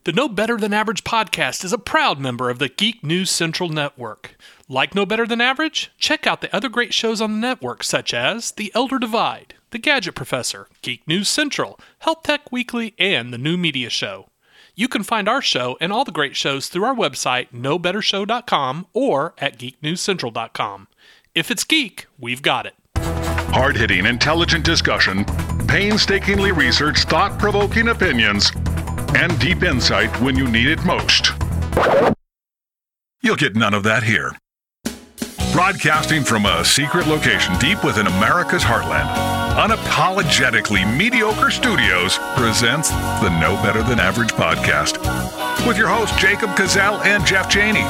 The No Better Than Average podcast is a proud member of the Geek News Central Network. Like No Better Than Average? Check out the other great shows on the network, such as The Elder Divide, The Gadget Professor, Geek News Central, Health Tech Weekly, and The New Media Show. You can find our show and all the great shows through our website, NoBetterShow.com, or at GeekNewsCentral.com. If it's geek, we've got it. Hard-hitting, intelligent discussion, painstakingly researched, thought-provoking opinions, and deep insight when you need it most. You'll get none of that here. Broadcasting from a secret location deep within America's heartland, Unapologetically Mediocre Studios presents the No Better Than Average podcast with your hosts Jacob Cazell and Jeff Janey.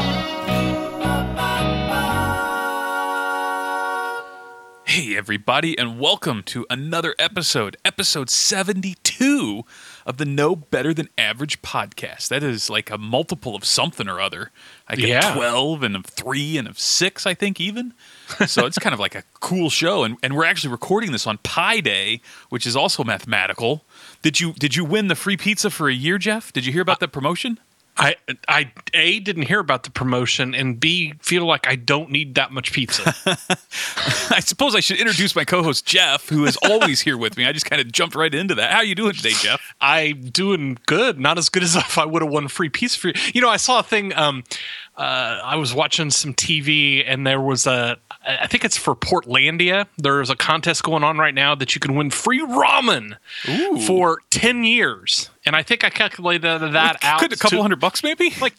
Hey everybody, and welcome to another episode 72 of the No Better Than Average podcast. That is like a multiple of something or other. I get 12 and of 3 and of 6, I think, even. So it's kind of like a cool show, and we're actually recording this on Pi Day, which is also mathematical. Did you win the free pizza for a year, Jeff? Did you hear about that promotion? I A, didn't hear about the promotion, and B, feel like I don't need that much pizza. I suppose I should introduce my co-host, Jeff, who is always here with me. I just kind of jumped right into that. How are you doing today, Jeff? I'm doing good. Not as good as if I would have won a free pizza for you. You know, I saw a thing, I was watching some TV, and there was I think it's for Portlandia. There's a contest going on right now that you can win free ramen for 10 years. And I think I calculated that out. Could a couple $100 maybe? Like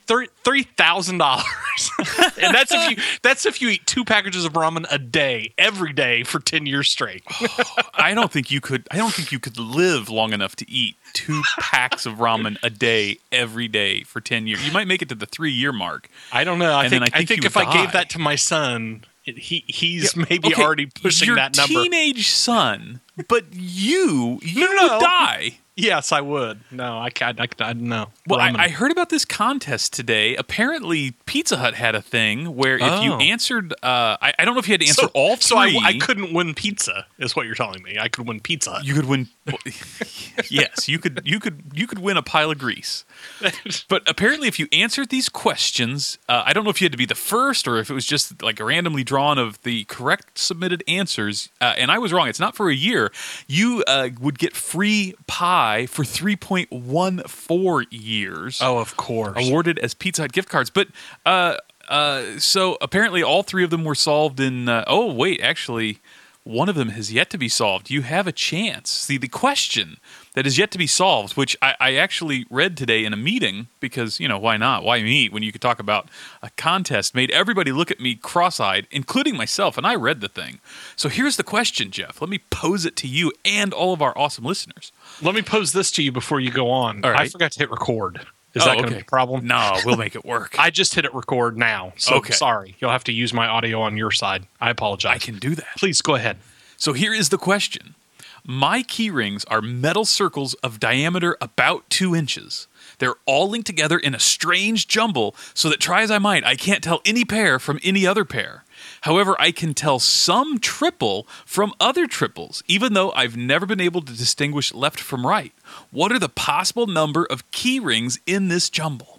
$3,000. And that's if you eat 2 packages of ramen a day, every day for 10 years straight. I don't think you could live long enough to eat 2 packs of ramen a day every day for 10 years. You might make it to the 3-year mark. I don't know. I think if I gave that to my son, he's already pushing that number. Your teenage son, but you would die. Yes, I would. No, I no. Well, I heard about this contest today. Apparently, Pizza Hut had a thing where if you answered, I don't know if you had to answer all 3. So I couldn't win pizza, is what you're telling me. I could win Pizza Hut. You could win. Yes, you could win a pile of grease. But apparently, if you answered these questions, I don't know if you had to be the first or if it was just like randomly drawn of the correct submitted answers. And I was wrong. It's not for a year. You would get free pie for 3.14 years. Oh, of course. Awarded as Pizza Hut gift cards. But so apparently all 3 of them were solved in actually one of them has yet to be solved. You have a chance. See, the question that is yet to be solved, which I actually read today in a meeting because, why not? Why meet when you could talk about a contest? Made everybody look at me cross-eyed, including myself, and I read the thing. So here's the question, Jeff. Let me pose it to you and all of our awesome listeners. Let me pose this to you before you go on. All right. I forgot to hit record. Is that going to be a problem? No, we'll make it work. I just hit it record now. So sorry. You'll have to use my audio on your side. I apologize. I can do that. Please go ahead. So here is the question. My key rings are metal circles of diameter about 2 inches. They're all linked together in a strange jumble so that, try as I might, I can't tell any pair from any other pair. However, I can tell some triple from other triples, even though I've never been able to distinguish left from right. What are the possible number of key rings in this jumble?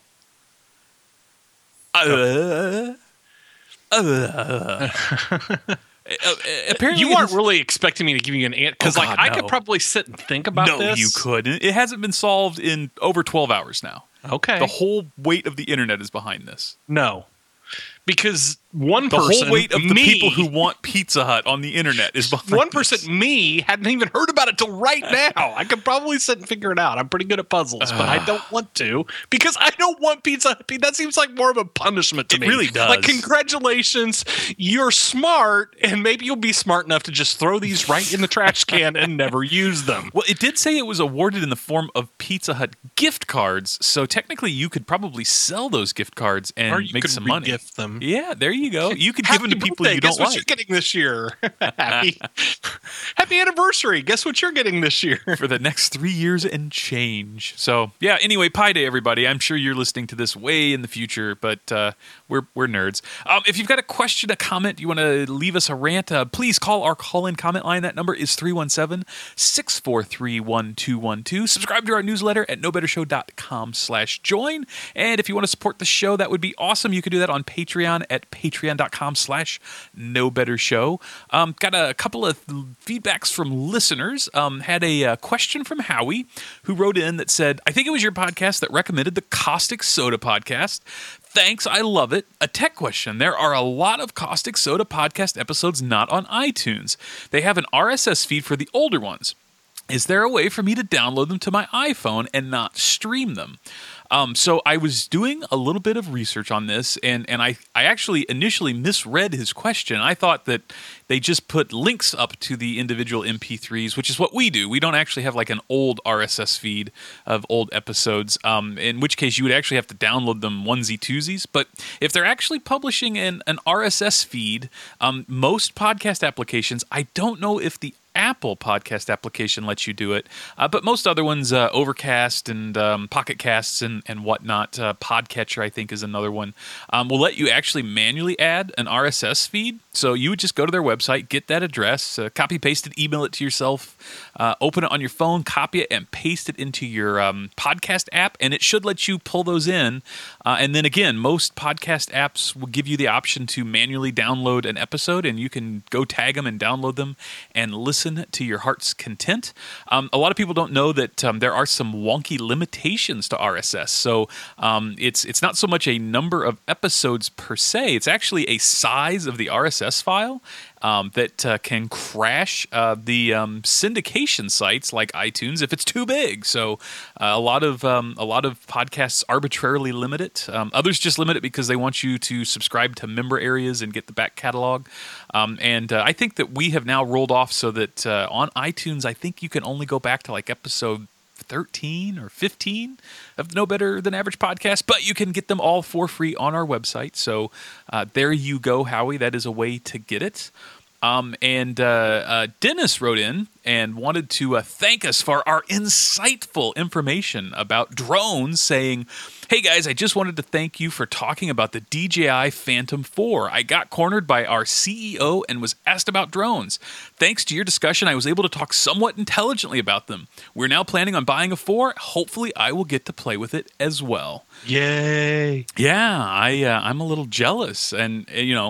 Apparently, you aren't really expecting me to give you an answer because, I could probably sit and think about this. No, you couldn't. It hasn't been solved in over 12 hours now. Okay, the whole weight of the internet is behind this. No, because the whole weight of the people who want Pizza Hut on the internet is behind one person. Me hadn't even heard about it till right now. I could probably sit and figure it out. I'm pretty good at puzzles, but I don't want to because I don't want Pizza Hut. That seems like more of a punishment to me. It really does. Like, congratulations, you're smart, and maybe you'll be smart enough to just throw these right in the trash can and never use them. Well, it did say it was awarded in the form of Pizza Hut gift cards, so technically you could probably sell those gift cards and make some money. Gift them. them. Yeah, there you go. You could give them to people you don't like. Guess what like. you're getting this year? Happy anniversary. Guess what you're getting this year? For the next 3 years and change. So, yeah, anyway, Pi Day, everybody. I'm sure you're listening to this way in the future, but we're nerds. If you've got a question, a comment, you want to leave us a rant, please call our call-in comment line. That number is 317-643-1212. Subscribe to our newsletter at knowbettershow.com/join. And if you want to support the show, that would be awesome. You can do that on Patreon at patreon.com/knowbettershow. Got a couple of feedbacks from listeners. Had a question from Howie, who wrote in that said, I think it was your podcast that recommended the Caustic Soda podcast. Thanks, I love it. A tech question. There are a lot of Caustic Soda podcast episodes not on iTunes. They have an RSS feed for the older ones. Is there a way for me to download them to my iPhone and not stream them? So I was doing a little bit of research on this, and I actually initially misread his question. I thought that they just put links up to the individual MP3s, which is what we do. We don't actually have like an old RSS feed of old episodes, in which case you would actually have to download them onesie-twosies. But if they're actually publishing an RSS feed, most podcast applications, I don't know if the Apple podcast application lets you do it, but most other ones, Overcast and Pocket Casts and whatnot, Podcatcher I think is another one, will let you actually manually add an RSS feed. So you would just go to their website, get that address, copy paste it, email it to yourself, open it on your phone, copy it, and paste it into your podcast app, and it should let you pull those in. And then again, most podcast apps will give you the option to manually download an episode, and you can go tag them and download them and listen to your heart's content. A lot of people don't know that there are some wonky limitations to RSS. So it's not so much a number of episodes per se. It's actually a size of the RSS file that can crash the syndication sites like iTunes if it's too big. So a lot of podcasts arbitrarily limit it. Others just limit it because they want you to subscribe to member areas and get the back catalog. And I think that we have now rolled off so that on iTunes, I think you can only go back to like episode 13 or 15 of the No Better Than Average podcast, but you can get them all for free on our website. So there you go, Howie. That is a way to get it. And Dennis wrote in and wanted to thank us for our insightful information about drones, saying, hey guys, I just wanted to thank you for talking about the DJI Phantom 4. I got cornered by our CEO and was asked about drones. Thanks to your discussion, I was able to talk somewhat intelligently about them. We're now planning on buying a 4. Hopefully I will get to play with it as well. Yay. Yeah, I'm a little jealous. And,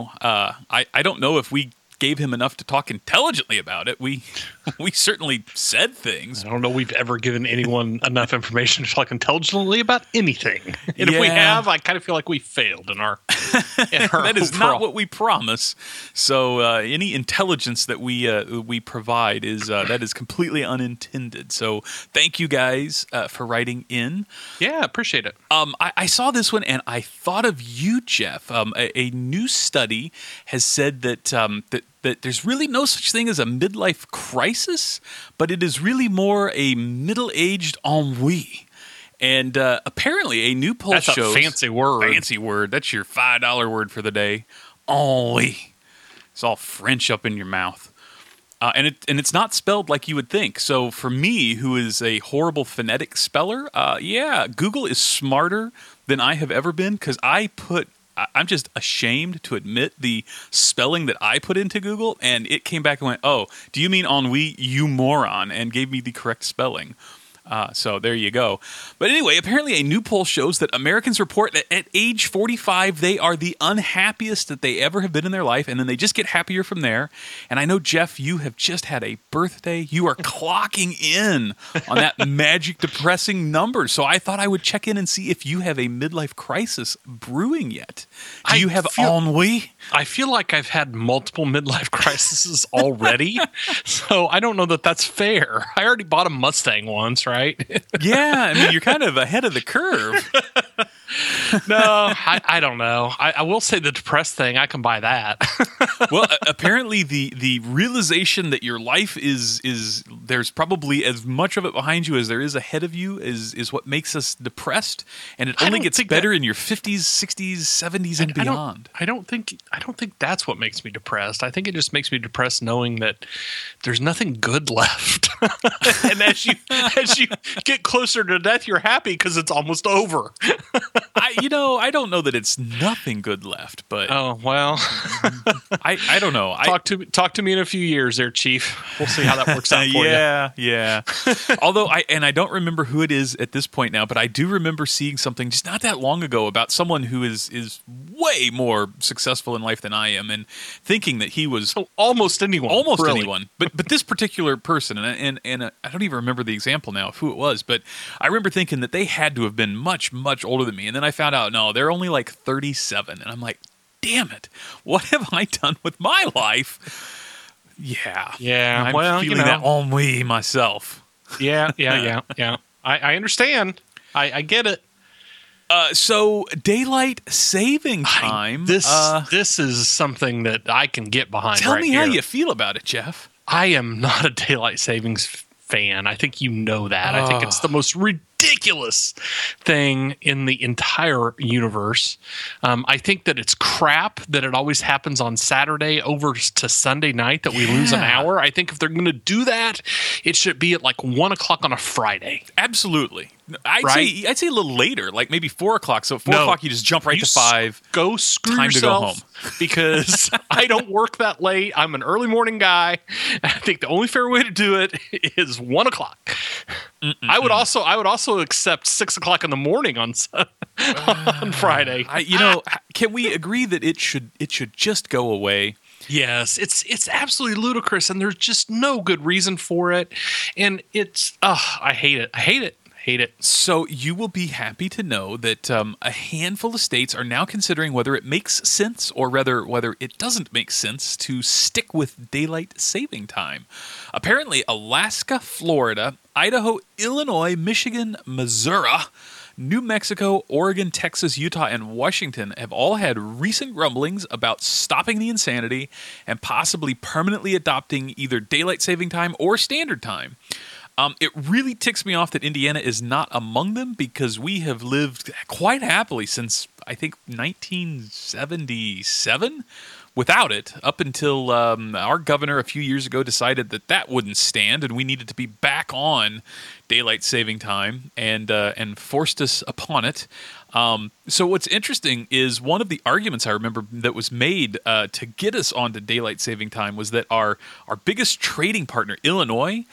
I don't know if we gave him enough to talk intelligently about it. We certainly said things. I don't know we've ever given anyone enough information to talk intelligently about anything. And if we have, I kind of feel like we failed in our that is not what we promise. So any intelligence that we provide is that is completely unintended. So thank you guys for writing in. Yeah, appreciate it. I saw this one and I thought of you, Jeff. A new study has said that that there's really no such thing as a midlife crisis, but it is really more a middle-aged ennui. And apparently a new poll shows... That's a fancy word. Fancy word. That's your $5 word for the day. Ennui. It's all French up in your mouth. And it's not spelled like you would think. So for me, who is a horrible phonetic speller, Google is smarter than I have ever been, because I'm just ashamed to admit the spelling that I put into Google, and it came back and went, oh, do you mean ennui, you moron, and gave me the correct spelling. So there you go. But anyway, apparently a new poll shows that Americans report that at age 45, they are the unhappiest that they ever have been in their life, and then they just get happier from there. And I know, Jeff, you have just had a birthday. You are clocking in on that magic depressing number. So I thought I would check in and see if you have a midlife crisis brewing yet. Do you have ennui? I feel like I've had multiple midlife crises already, so I don't know that that's fair. I already bought a Mustang once, right? Yeah, I mean, you're kind of ahead of the curve. No, I don't know. I will say the depressed thing, I can buy that. Well, apparently the realization that your life is there's probably as much of it behind you as there is ahead of you is what makes us depressed, and it only gets better in your 50s, 60s, 70s, and beyond. I don't think that's what makes me depressed. I think it just makes me depressed knowing that there's nothing good left. And as you get closer to death, you're happy because it's almost over. I don't know that it's nothing good left, but oh well. I don't know. Talk to me in a few years, there, Chief. We'll see how that works out for you. Yeah. Although I don't remember who it is at this point now, but I do remember seeing something just not that long ago about someone who is way more successful in life than I am, and thinking that he was almost anyone. But this particular person, and I don't even remember the example now of who it was, but I remember thinking that they had to have been much, much older than me, and then I found out no, they're only like 37, and I'm like, damn it, what have I done with my life? Yeah. I'm feeling that on me myself. Yeah. I understand. I get it. So daylight saving time. This is something that I can get behind. Tell me how here. you feel about it, Jeff. I am not a daylight savings fan. I think you know that. I think it's the most ridiculous thing in the entire universe. I think that it's crap that it always happens on Saturday over to Sunday night, that we lose an hour. I think if they're going to do that, it should be at like 1 o'clock on a Friday. Absolutely. I'd say a little later, like maybe 4 o'clock. So at 4 o'clock, you just jump right to 5. Go screw Time yourself. To go home. Because I don't work that late. I'm an early morning guy. I think the only fair way to do it is 1 o'clock. I would also accept 6 o'clock in the morning on Friday. Can we agree that it should just go away? Yes, it's absolutely ludicrous, and there's just no good reason for it. And it's I hate it. So you will be happy to know that a handful of states are now considering whether it makes sense, or rather whether it doesn't make sense, to stick with daylight saving time. Apparently, Alaska, Florida, Idaho, Illinois, Michigan, Missouri, New Mexico, Oregon, Texas, Utah, and Washington have all had recent grumblings about stopping the insanity and possibly permanently adopting either daylight saving time or standard time. It really ticks me off that Indiana is not among them, because we have lived quite happily since, I think, 1977 without it, up until our governor a few years ago decided that wouldn't stand, and we needed to be back on daylight saving time, and forced us upon it. So what's interesting is one of the arguments I remember that was made to get us onto daylight saving time was that our biggest trading partner, Illinois,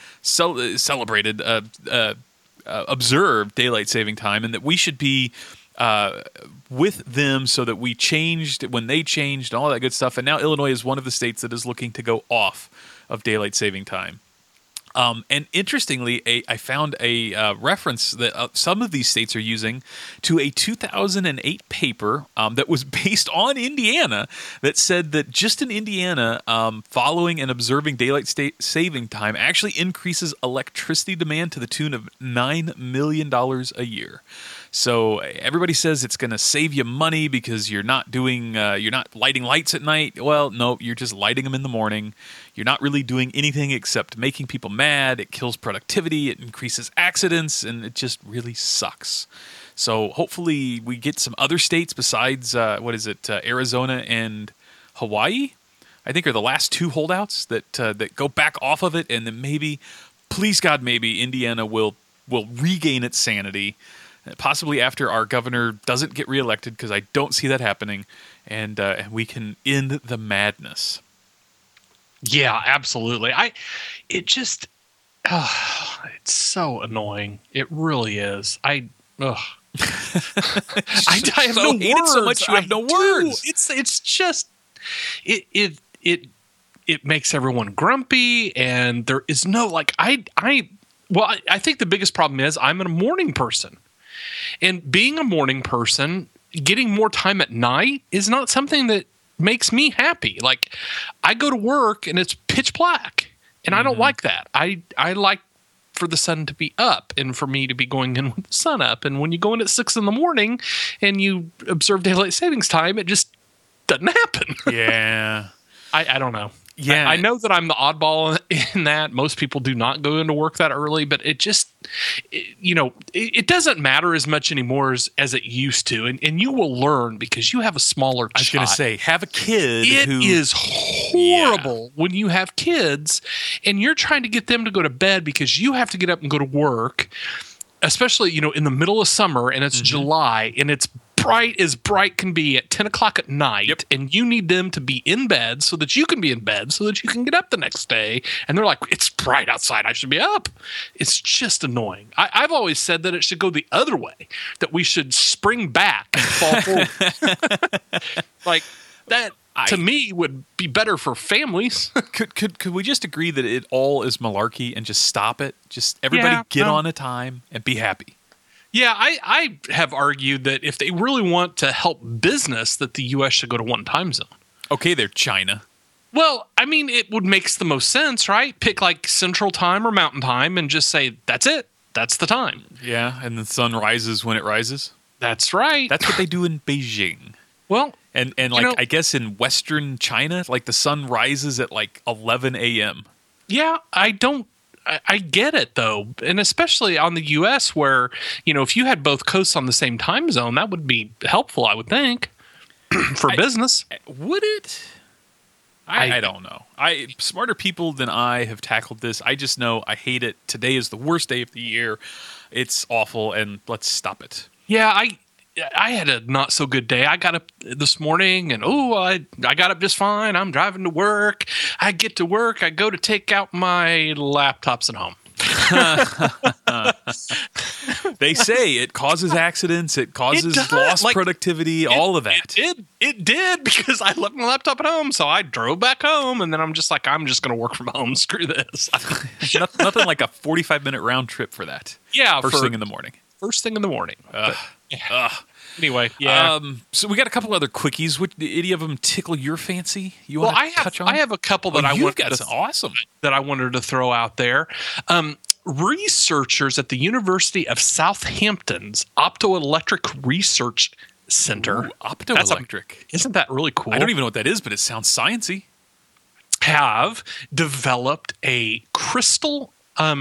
observed daylight saving time, and that we should be with them so that we changed when they changed and all that good stuff. And now Illinois is one of the states that is looking to go off of daylight saving time. And interestingly, I found a reference that some of these states are using to a 2008 paper that was based on Indiana, that said that just in Indiana, following and observing daylight saving time actually increases electricity demand to the tune of $9 million a year. So everybody says it's going to save you money because you're not lighting lights at night. Well, no, you're just lighting them in the morning. You're not really doing anything except making people mad. It kills productivity. It increases accidents, and it just really sucks. So hopefully we get some other states besides, Arizona and Hawaii, I think, are the last two holdouts that go back off of it, and then maybe, please God, maybe Indiana will regain its sanity. Possibly after our governor doesn't get reelected, because I don't see that happening, and we can end the madness. Yeah, absolutely. It's so annoying. It really is. I have no words. It so much you have no words. It's just it makes everyone grumpy, and there is no I think the biggest problem is I'm a morning person. And being a morning person, getting more time at night is not something that makes me happy. Like, I go to work and it's pitch black, and I don't like that. I like for the sun to be up and for me to be going in with the sun up. And when you go in at 6 a.m. and you observe daylight savings time, it just doesn't happen. Yeah. I don't know. Yeah. I know that I'm the oddball in that. Most people do not go into work that early, but it just, it doesn't matter as much anymore as it used to. And you will learn because you have a smaller child. I was going to say, have a kid. It is horrible when you have kids and you're trying to get them to go to bed because you have to get up and go to work, especially, in the middle of summer and it's July and it's bright as bright can be at 10 o'clock at night, and you need them to be in bed so that you can be in bed so that you can get up the next day. And they're like, it's bright outside, I should be up. It's just annoying. I've always said that it should go the other way, that we should spring back and fall forward. Like that to me would be better for families. Could we just agree that it all is malarkey and just stop it? Just everybody get on a time and be happy. Yeah, I have argued that if they really want to help business, that the U.S. should go to one time zone. Okay, they're China. Well, I mean, it would make the most sense, right? Pick like Central Time or Mountain Time and just say, that's it. That's the time. Yeah, and the sun rises when it rises. That's right. That's what they do in Beijing. Well, and like I guess in Western China, like the sun rises at like 11 a.m. Yeah, I get it, though. And especially on the U.S. where, if you had both coasts on the same time zone, that would be helpful, I would think, for business. Would it? I don't know. Smarter people than I have tackled this. I just know I hate it. Today is the worst day of the year. It's awful, and let's stop it. Yeah, I had a not so good day. I got up this morning and I got up just fine. I'm driving to work. I get to work. I go to take out my laptops at home. They say it causes accidents. It causes lost productivity, all of that. It did because I left my laptop at home. So I drove back home and then I'm just like, I'm just going to work from home. Screw this. Nothing like a 45-minute round trip for that. Yeah. First thing in the morning. First thing in the morning. Anyway, yeah. So we got a couple other quickies. Would any of them tickle your fancy? I have a couple that awesome that I wanted to throw out there. Researchers at the University of Southampton's Optoelectric Research Center. Ooh, optoelectric. Isn't that really cool? I don't even know what that is, but it sounds sciencey. Have developed a crystal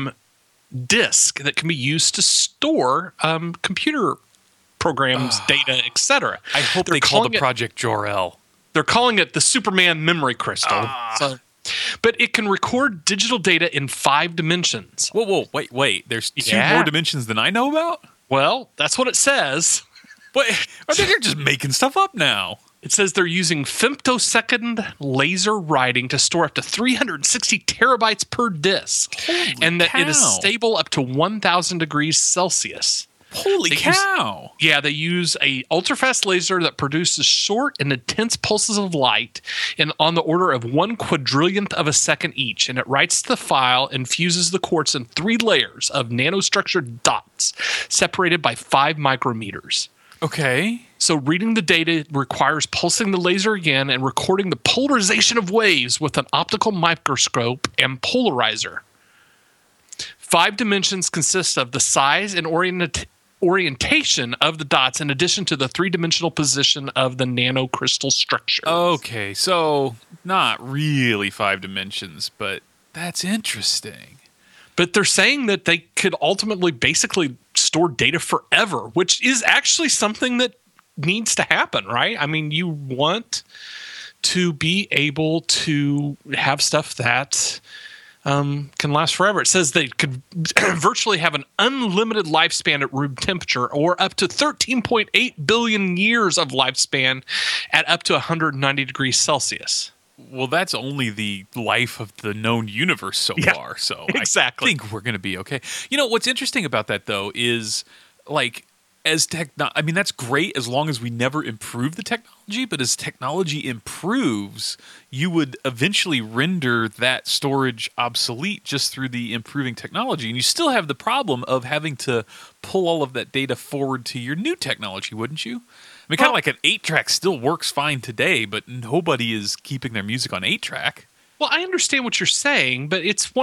disk that can be used to store computer programs, data, etc. I hope they call it Project Jor-El. They're calling it the Superman memory crystal. But it can record digital data in 5 dimensions. Whoa, wait. There's 2 more dimensions than I know about? Well, that's what it says. But I think they're just making stuff up now. It says they're using femtosecond laser writing to store up to 360 terabytes per disk. Holy that cow. It is stable up to 1,000 degrees Celsius. Holy cow. They use a ultrafast laser that produces short and intense pulses of light on the order of 1 quadrillionth of a second each. And it writes the file and fuses the quartz in 3 layers of nanostructured dots separated by 5 micrometers. Okay. So reading the data requires pulsing the laser again and recording the polarization of waves with an optical microscope and polarizer. 5 dimensions consist of the size and orientation of the dots in addition to the 3-dimensional position of the nanocrystal structure. Okay, so not really 5 dimensions, but that's interesting. But they're saying that they could ultimately basically store data forever, which is actually something that needs to happen, right? I mean, you want to be able to have stuff that can last forever. It says they could virtually have an unlimited lifespan at room temperature or up to 13.8 billion years of lifespan at up to 190 degrees Celsius. Well, that's only the life of the known universe so far. So exactly. I think we're going to be okay. You know, what's interesting about that, though, is like I mean, that's great as long as we never improve the technology. But as technology improves, you would eventually render that storage obsolete just through the improving technology. And you still have the problem of having to pull all of that data forward to your new technology, wouldn't you? I mean, kind of like an 8-track still works fine today, but nobody is keeping their music on 8-track. Well, I understand what you're saying, but it's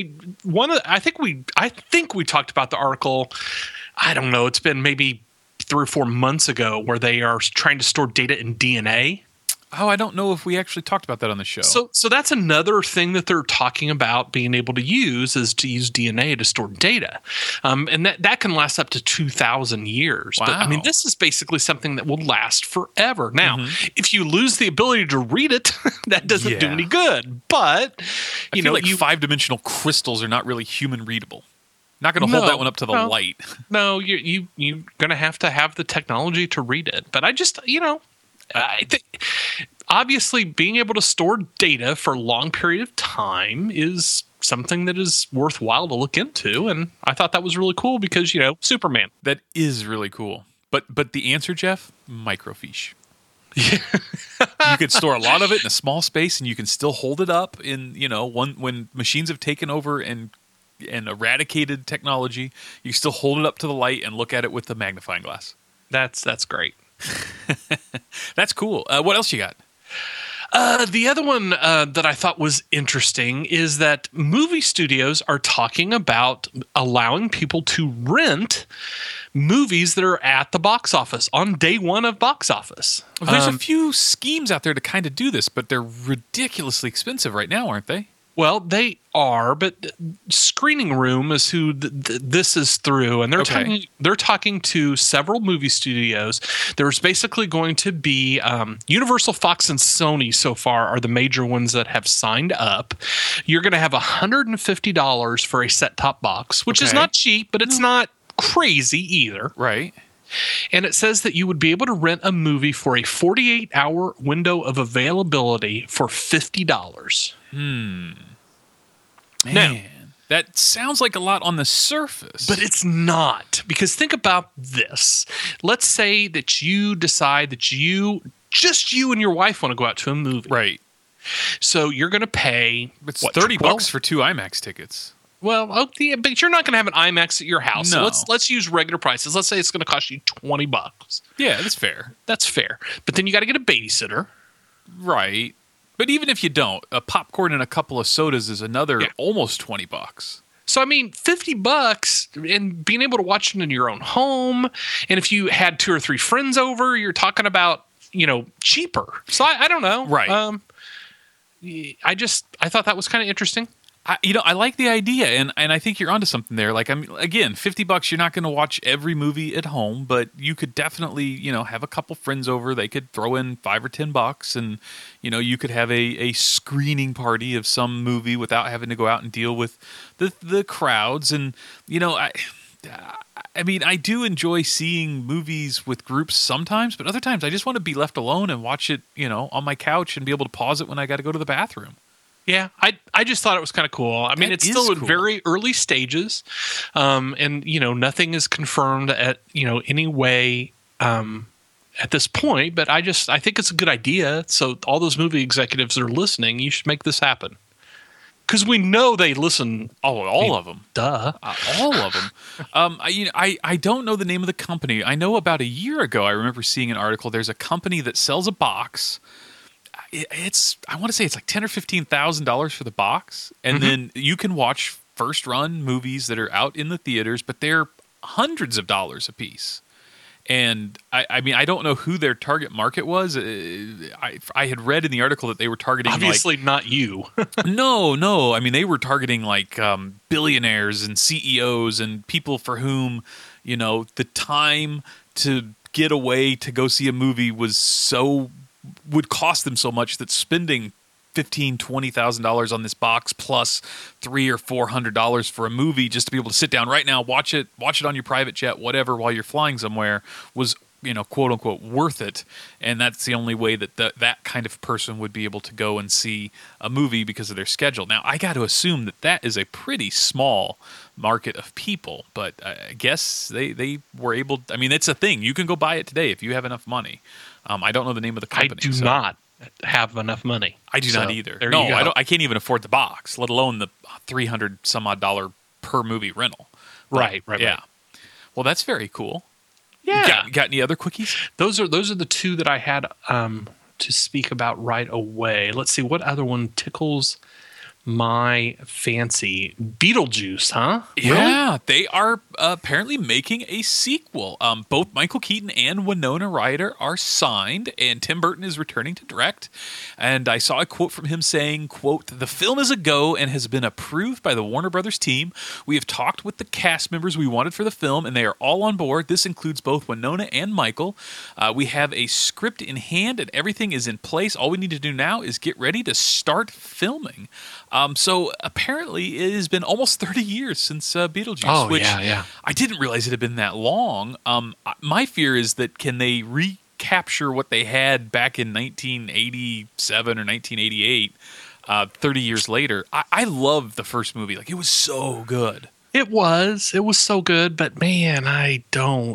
I think we talked about the article. I don't know. It's been maybe 3 or 4 months ago where they are trying to store data in DNA. Oh, I don't know if we actually talked about that on the show. So that's another thing that they're talking about being able to use is to use DNA to store data. And that can last up to 2,000 years. Wow. But I mean, this is basically something that will last forever. Now, if you lose the ability to read it, that doesn't do any good. But, I feel like 5-dimensional crystals are not really human readable. Not going to hold that one up to the light. No, you're going to have the technology to read it. But I just, I think obviously being able to store data for a long period of time is something that is worthwhile to look into. And I thought that was really cool because, Superman. That is really cool. But the answer, Jeff, microfiche. You could store a lot of it in a small space and you can still hold it up in, when machines have taken over and eradicated technology, you still hold it up to the light and look at it with the magnifying glass. That's great. That's cool. What else you got? The other one that I thought was interesting is that movie studios are talking about allowing people to rent movies that are at the box office on day one of box office. There's a few schemes out there to kind of do this, but they're ridiculously expensive right now, aren't they? Well, they are, but Screening Room is who this is through, and they're talking to several movie studios. There's basically going to be Universal, Fox, and Sony so far are the major ones that have signed up. You're going to have $150 for a set-top box, which is not cheap, but it's not crazy either. Right. And it says that you would be able to rent a movie for a 48-hour window of availability for $50. Man, that sounds like a lot on the surface. But it's not. Because think about this. Let's say that you decide that just you and your wife want to go out to a movie. Right. So you're going to pay... It's $30 for 2 IMAX tickets. Well, okay, but you're not going to have an IMAX at your house. No. So let's use regular prices. Let's say it's going to cost you $20. Yeah, that's fair. That's fair. But then you got to get a babysitter. Right. But even if you don't, a popcorn and a couple of sodas is another almost $20. So, I mean, $50 and being able to watch it in your own home. And if you had 2 or 3 friends over, you're talking about, cheaper. So I don't know. Right. I thought that was kind of interesting. I like the idea, and I think you're onto something there. Like, again, $50, you're not going to watch every movie at home, but you could definitely, have a couple friends over. They could throw in $5 or $10, and you could have a screening party of some movie without having to go out and deal with the crowds. And I do enjoy seeing movies with groups sometimes, but other times I just want to be left alone and watch it, on my couch and be able to pause it when I got to go to the bathroom. Yeah, I just thought it was kind of cool. I mean, it's still at very early stages, and nothing is confirmed at any way at this point. But I think it's a good idea. So all those movie executives that are listening, you should make this happen because we know they listen. All of them, duh, all of them. I don't know the name of the company. I know about a year ago, I remember seeing an article. There's a company that sells a box. I want to say it's like $10,000 or $15,000 for the box, and then you can watch first run movies that are out in the theaters, but they're hundreds of dollars a piece. And I don't know who their target market was. I had read in the article that they were targeting obviously not you. No. I mean, they were targeting like billionaires and CEOs and people for whom the time to get away to go see a movie would cost them so much that spending $15,000-$20,000 on this box plus $300 or $400 for a movie just to be able to sit down right now, watch it on your private jet, whatever, while you're flying somewhere was, quote unquote, worth it. And that's the only way that that kind of person would be able to go and see a movie because of their schedule. Now, I got to assume that is a pretty small market of people, but I guess they were able. I mean, it's a thing. You can go buy it today if you have enough money. I don't know the name of the company. I do not have enough money. I do not either. No, I can't even afford the box, let alone the $300 some odd per movie rental. Right. Yeah. Well, that's very cool. Yeah. Got any other quickies? Those are the 2 that I had to speak about right away. Let's see what other one tickles my fancy. Beetlejuice, huh? Yeah, they are apparently making a sequel. Both Michael Keaton and Winona Ryder are signed, and Tim Burton is returning to direct. And I saw a quote from him saying, quote, "The film is a go and has been approved by the Warner Brothers team. We have talked with the cast members we wanted for the film, and they are all on board. This includes both Winona and Michael. We have a script in hand, and everything is in place. All we need to do now is get ready to start filming." So apparently it has been almost 30 years since Beetlejuice, which I didn't realize it had been that long. My fear is that can they recapture what they had back in 1987 or 1988, 30 years later? I loved the first movie. Like, it was so good. It was so good, but man, I don't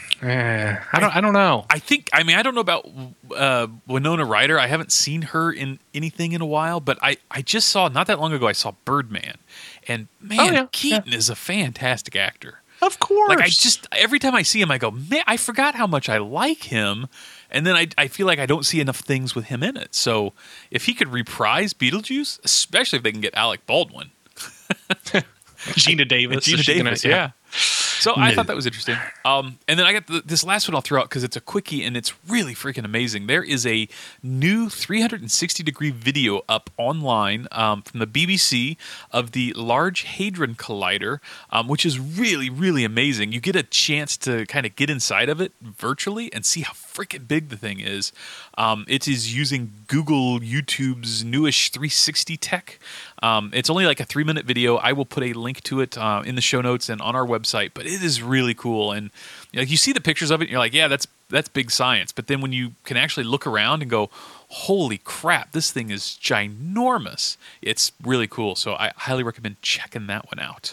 know. I don't know about Winona Ryder. I haven't seen her in anything in a while, but I just saw, not that long ago, I saw Birdman. And man, Keaton is a fantastic actor. Of course. Like, every time I see him, I go, man, I forgot how much I like him. And then I feel like I don't see enough things with him in it. So if he could reprise Beetlejuice, especially if they can get Alec Baldwin. Gina Davis. Yeah. So I thought that was interesting. And then I got this last one I'll throw out because it's a quickie and it's really freaking amazing. There is a new 360-degree video up online from the BBC of the Large Hadron Collider, which is really, really amazing. You get a chance to kind of get inside of it virtually and see how freaking big the thing is. It is using Google YouTube's newish 360 tech. It's only like a 3-minute video. I will put a link to it in the show notes and on our website, but it is really cool. And you see the pictures of it and you're like, yeah, that's big science. But then when you can actually look around and go, holy crap, this thing is ginormous. It's really cool. So I highly recommend checking that one out.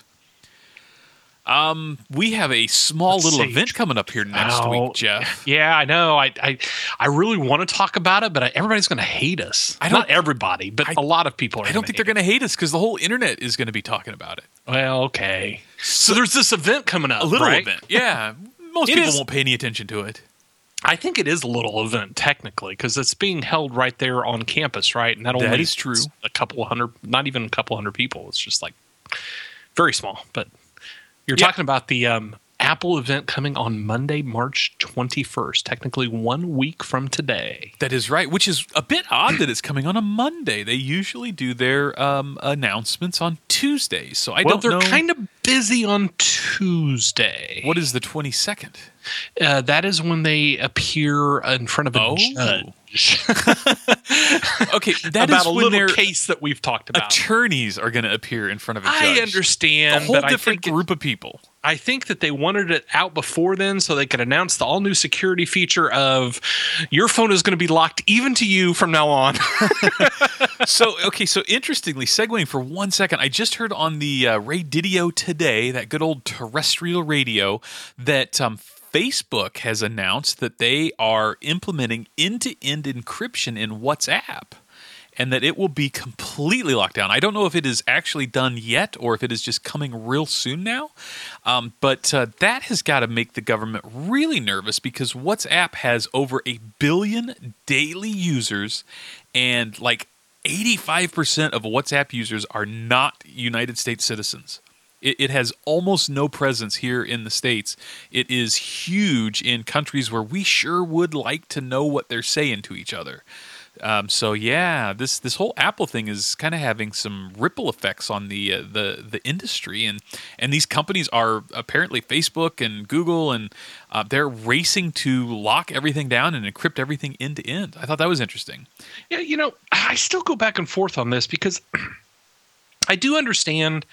We have a small little event coming up here next week, Jeff. Yeah, I know. I really want to talk about it, but everybody's going to hate us. Not everybody, but a lot of people are. I don't think they're going to hate us because the whole internet is going to be talking about it. Well, okay. So there's this event coming up, a little right? event. Yeah, most people won't pay any attention to it. I think it is a little event technically because it's being held right there on campus, right? And that is true. A couple hundred, not even a couple hundred people. It's just like very small, but. You're talking about the Apple event coming on Monday, March 21st, technically 1 week from today. That is right, which is a bit odd that it's coming on a Monday. They usually do their announcements on Tuesdays, so I don't know. They're kind of busy on Tuesday. What is the 22nd? That is when they appear in front of a judge. Okay, that about is a when little case that we've talked about. Attorneys are going to appear in front of a judge. I understand. A whole different group of people. I think that they wanted it out before then so they could announce the all-new security feature of your phone is going to be locked even to you from now on. So interestingly, segueing for 1 second, I just heard on the Ray Didio Today, that good old terrestrial radio, that Facebook has announced that they are implementing end-to-end encryption in WhatsApp and that it will be completely locked down. I don't know if it is actually done yet or if it is just coming real soon now, but that has got to make the government really nervous because WhatsApp has over 1 billion daily users and like 85% of WhatsApp users are not United States citizens. It has almost no presence here in the States. It is huge in countries where we sure would like to know what they're saying to each other. So yeah, this whole Apple thing is kind of having some ripple effects on the industry, and these companies are apparently Facebook and Google, and they're racing to lock everything down and encrypt everything end to end. I thought that was interesting. Yeah, I still go back and forth on this because I do understand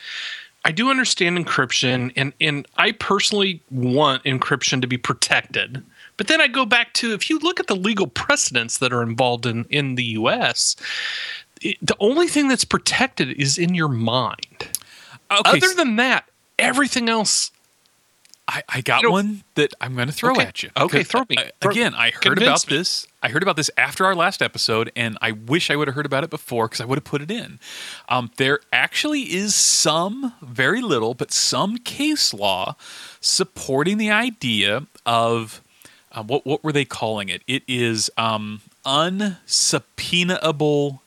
encryption, and I personally want encryption to be protected. But then I go back to, if you look at the legal precedents that are involved in the U.S., the only thing that's protected is in your mind. Okay. Other than that, everything else... I got one that I'm going to throw at you. Okay, throw me. Again, I heard about this. I heard about this after our last episode, and I wish I would have heard about it before because I would have put it in. There actually is some, very little, but some case law supporting the idea of what were they calling it? It is unsubpoenaable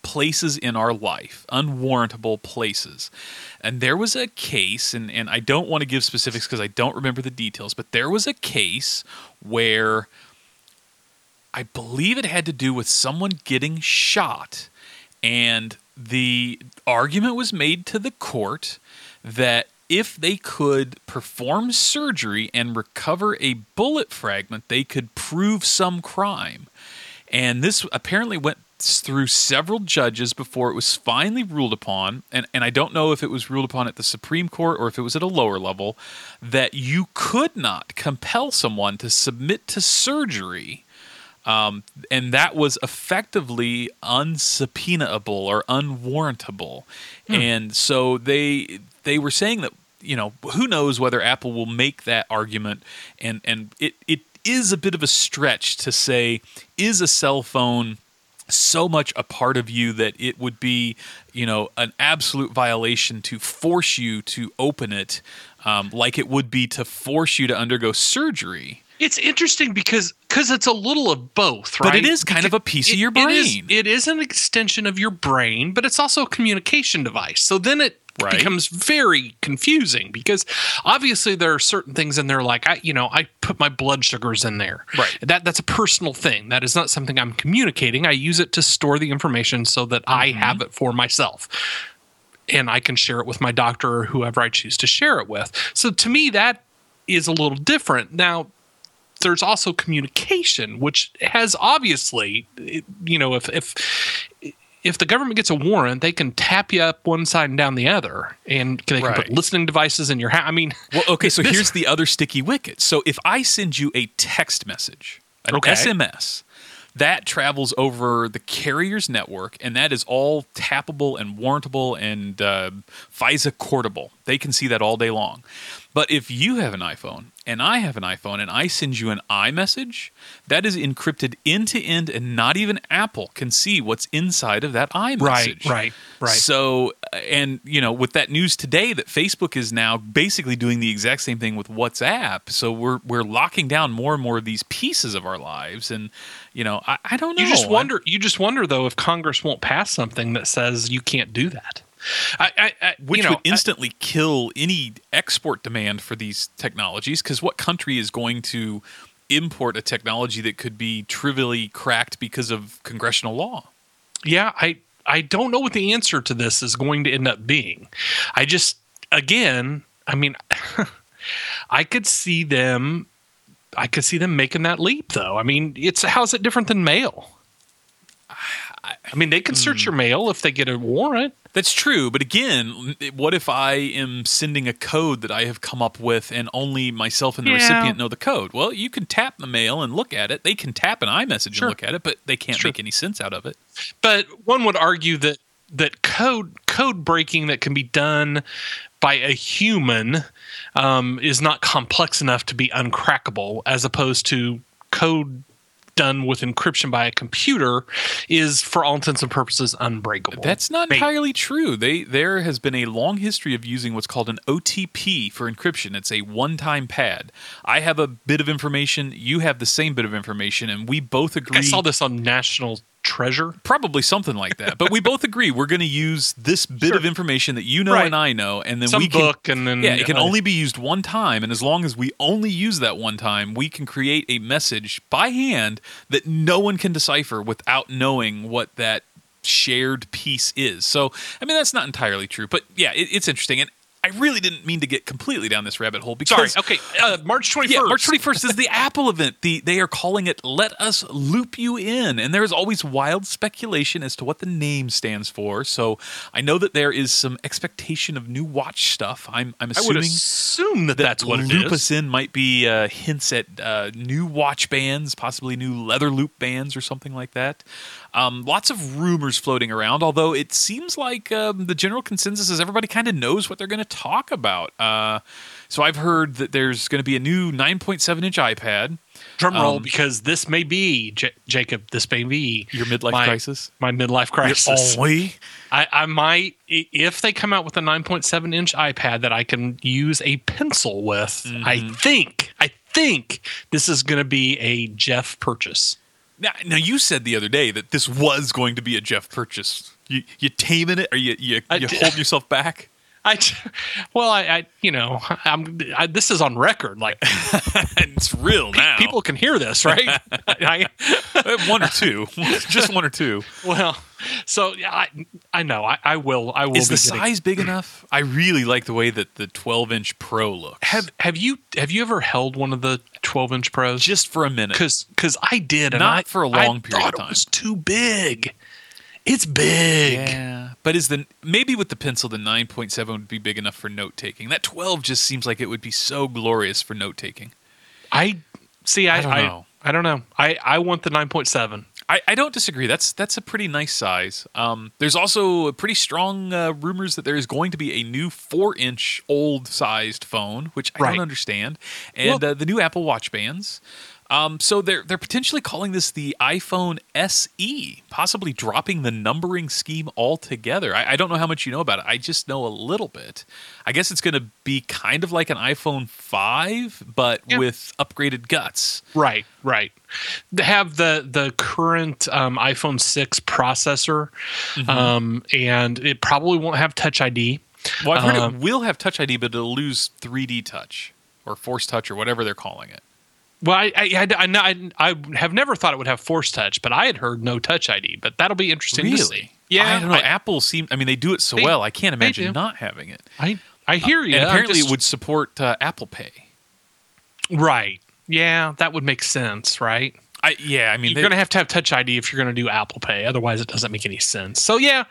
places in our life, unwarrantable places. And there was a case, and I don't want to give specifics because I don't remember the details, but there was a case where I believe it had to do with someone getting shot, and the argument was made to the court that if they could perform surgery and recover a bullet fragment, they could prove some crime. And this apparently went through several judges before it was finally ruled upon, and I don't know if it was ruled upon at the Supreme Court or if it was at a lower level, that you could not compel someone to submit to surgery. And that was effectively unsubpoenaable or unwarrantable. And so they were saying that, who knows whether Apple will make that argument. And it is a bit of a stretch to say, is a cell phone so much a part of you that it would be, an absolute violation to force you to open it, like it would be to force you to undergo surgery? It's interesting because it's a little of both, right? But it is kind of a piece of your brain. It is an extension of your brain, but it's also a communication device. So then it becomes very confusing because obviously there are certain things in there like I put my blood sugars in there. Right. That's a personal thing. That is not something I'm communicating. I use it to store the information so that I have it for myself. And I can share it with my doctor or whoever I choose to share it with. So to me, that is a little different. Now, there's also communication, which has obviously, if the government gets a warrant, they can tap you up one side and down the other, and they can put listening devices in your house. I mean, well, okay. So here's the other sticky wicket. So if I send you a text message, an SMS, that travels over the carrier's network, and that is all tappable and warrantable and FISA courtable. They can see that all day long. But if you have an iPhone and I have an iPhone and I send you an iMessage, that is encrypted end to end, and not even Apple can see what's inside of that iMessage. Right. So, and with that news today that Facebook is now basically doing the exact same thing with WhatsApp. So we're locking down more and more of these pieces of our lives, and I don't know. You just wonder though if Congress won't pass something that says you can't do that. Which would instantly kill any export demand for these technologies, because what country is going to import a technology that could be trivially cracked because of congressional law? Yeah, I don't know what the answer to this is going to end up being. I could see them making that leap though. I mean, how's it different than mail? I mean, they can search your mail if they get a warrant. That's true, but again, what if I am sending a code that I have come up with and only myself and the recipient know the code? Well, you can tap the mail and look at it. They can tap an iMessage and look at it, but they can't make any sense out of it. But one would argue that code breaking that can be done by a human is not complex enough to be uncrackable, as opposed to code done with encryption by a computer is, for all intents and purposes, unbreakable. That's not entirely true. There has been a long history of using what's called an OTP for encryption. It's a one-time pad. I have a bit of information, you have the same bit of information, and we both agree. I saw this on National Treasure. Probably something like that. But we both agree we're going to use this bit of information that you know and I know, and then it can only be used one time, and as long as we only use that one time, we can create a message by hand that no one can decipher without knowing what that shared piece is. So, I mean, that's not entirely true, but yeah, it's interesting. And I really didn't mean to get completely down this rabbit hole because... March 21st. Yeah, March 21st is the Apple event. They are calling it Let Us Loop You In, and there is always wild speculation as to what the name stands for, so I know that there is some expectation of new watch stuff. I'm assuming... I would assume that that's what it is. Loop Us In might be hints at new watch bands, possibly new leather loop bands or something like that. Lots of rumors floating around, although it seems like the general consensus is everybody kind of knows what they're going to talk about. So I've heard that there's going to be a new 9.7-inch iPad. Drum roll, because this may be, Jacob, this may be... Your midlife crisis? My midlife crisis. Only? I might, if they come out with a 9.7-inch iPad that I can use a pencil with, I think this is going to be a Jeff purchase. Now, you said the other day that this was going to be a Jeff purchase. You taming it, or you holding yourself back? This is on record. Like, it's real now. People can hear this, right? One or two, just one or two. Well, so yeah, I know. I will. Is the size big enough? I really like the way that the 12-inch Pro looks. Have you ever held one of the 12-inch Pros? Just for a minute, because I did, and not for a long period of time. It was too big. It's big. Yeah. But maybe with the pencil, the 9.7 would be big enough for note taking. That 12 just seems like it would be so glorious for note taking. I don't know. I don't know. I want the 9.7. I don't disagree. That's a pretty nice size. There's also pretty strong rumors that there is going to be a new 4-inch old-sized phone, which I don't understand, and the new Apple Watch bands. So they're potentially calling this the iPhone SE, possibly dropping the numbering scheme altogether. I don't know how much you know about it. I just know a little bit. I guess it's going to be kind of like an iPhone 5, but with upgraded guts. Right. They have the current iPhone 6 processor, and it probably won't have Touch ID. Well, I've heard it will have Touch ID, but it'll lose 3D Touch or Force Touch or whatever they're calling it. Well, I have never thought it would have Force Touch, but I had heard no Touch ID. But that'll be interesting to see. Yeah, I don't know. Apple they do it so well. I can't imagine not having it. I hear you. And apparently it would support Apple Pay. Right. Yeah, that would make sense, right? You're going to have Touch ID if you're going to do Apple Pay. Otherwise, it doesn't make any sense. So, yeah,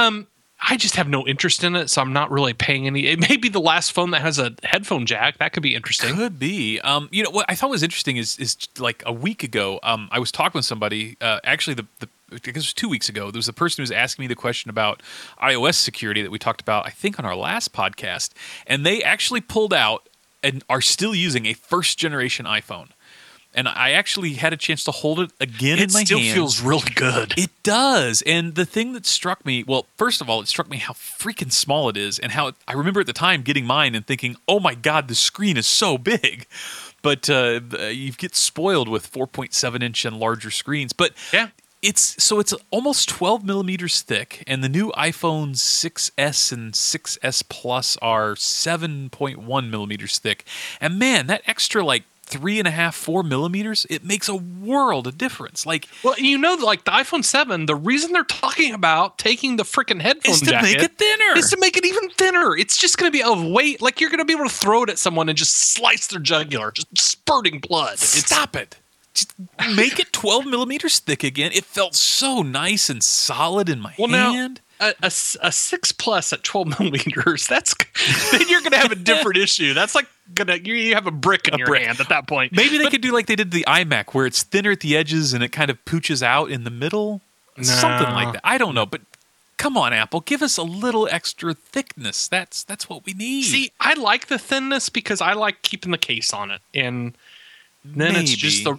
I just have no interest in it, so I'm not really paying any. It may be the last phone that has a headphone jack. That could be interesting. Could be. What I thought was interesting is like a week ago, I was talking with somebody. Actually, I guess it was 2 weeks ago. There was a person who was asking me the question about iOS security that we talked about, I think, on our last podcast, and they actually pulled out and are still using a first-generation iPhone. And I actually had a chance to hold it again in my hands. It still feels really good. It does. And the thing that struck me, well, first of all, it struck me how freaking small it is, and how I remember at the time getting mine and thinking, oh my God, the screen is so big. But you get spoiled with 4.7-inch and larger screens. But yeah. It's almost 12 millimeters thick, and the new iPhone 6S and 6S Plus are 7.1 millimeters thick. And man, that extra 3.5, 4 millimeters, it makes a world of difference. The iPhone 7, the reason they're talking about taking the freaking headphone jacket is to make it thinner. Is to make it even thinner. It's just going to be a weight. You're going to be able to throw it at someone and just slice their jugular, just spurting blood. Stop it. Just make it 12 millimeters thick again. It felt so nice and solid in my hand. Now, a 6 Plus at 12 millimeters, then you're going to have a different issue. That's you have a brick in your hand at that point. Maybe they could do like they did the iMac, where it's thinner at the edges and it kind of pooches out in the middle. No. Something like that. I don't know, but come on, Apple, give us a little extra thickness. That's what we need. See, I like the thinness because I like keeping the case on it, and then it's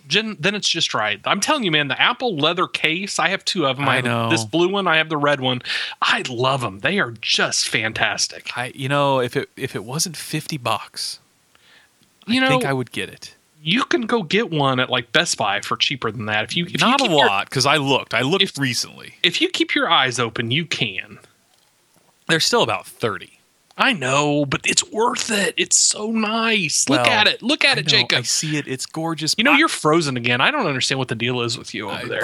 just right. I'm telling you, man, the Apple leather case, I have 2 of them. I know this blue one, I have the red one. I love them. They are just fantastic. If it wasn't $50, I think I would get it. You can go get one at Best Buy for cheaper than that. If Not a lot, because I looked recently. If you keep your eyes open, you can. They're still about $30. I know, but it's worth it. It's so nice. Look at it. Look at it, Jacob. I see it. It's gorgeous. You're frozen again. I don't understand what the deal is with you over there.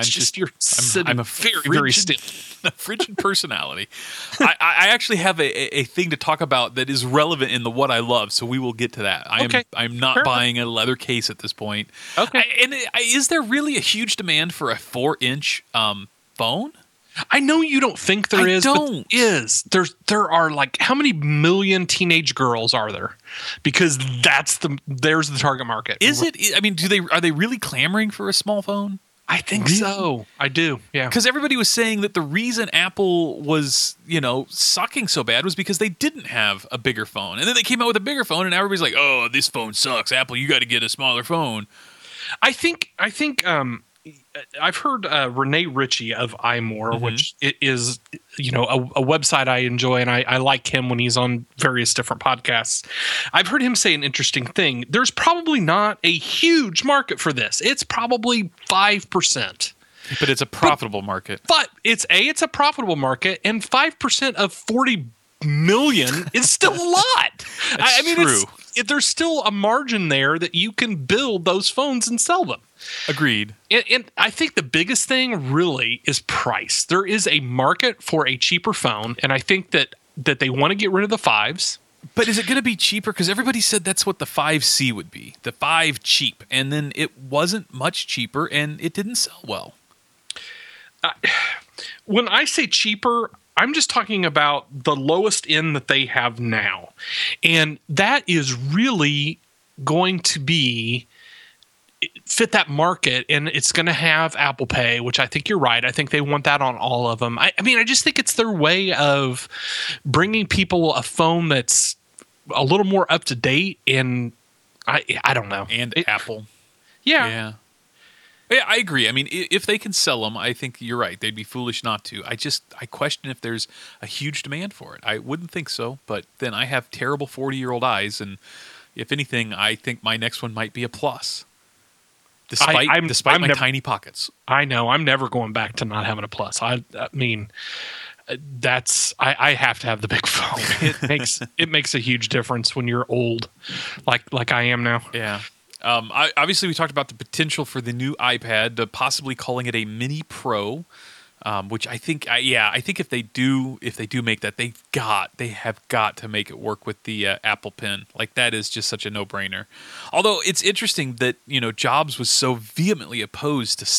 I'm a very still. A frigid personality. I actually have a thing to talk about that is relevant in the what I love, so we will get to that. I'm not buying a leather case at this point. Okay. Is there really a huge demand for a 4-inch phone? I know you don't think there is, but there are how many million teenage girls are there? Because there's the target market. Is it? I mean, are they really clamoring for a small phone? I think so. I do. Yeah. Because everybody was saying that the reason Apple was, sucking so bad was because they didn't have a bigger phone. And then they came out with a bigger phone and everybody's like, "Oh, this phone sucks. Apple, you got to get a smaller phone." I think I've heard Renee Ritchie of iMore, which is, a website I enjoy, and I like him when he's on various different podcasts. I've heard him say an interesting thing. There's probably not a huge market for this. It's probably 5%. But it's a profitable market. But it's a profitable market, and 5% of 40 million is still a lot. I mean, true. There's still a margin there that you can build those phones and sell them. Agreed. And I think the biggest thing really is price. There is a market for a cheaper phone, and I think that they want to get rid of the 5s. But is it going to be cheaper? Because everybody said that's what the 5C would be, the 5 cheap. And then it wasn't much cheaper, and it didn't sell well. When I say cheaper, I'm just talking about the lowest end that they have now. And that is really going to fit that market, and it's going to have Apple Pay, which I think you're right. I think they want that on all of them. I mean, I just think it's their way of bringing people a phone that's a little more up to date, and I don't know. And Apple. Yeah. Yeah, I agree. I mean, if they can sell them, I think you're right. They'd be foolish not to. I question if there's a huge demand for it. I wouldn't think so, but then I have terrible 40-year-old eyes, and if anything, I think my next one might be a Plus. Despite my tiny pockets. I know. I'm never going back to not having a Plus. I mean, I have to have the big phone. It makes a huge difference when you're old, like I am now. Yeah. Obviously, we talked about the potential for the new iPad, possibly calling it a Mini Pro, which I think, I think if they do make that, they have got to make it work with the Apple Pen. Like, that is just such a no-brainer. Although it's interesting that Jobs was so vehemently opposed to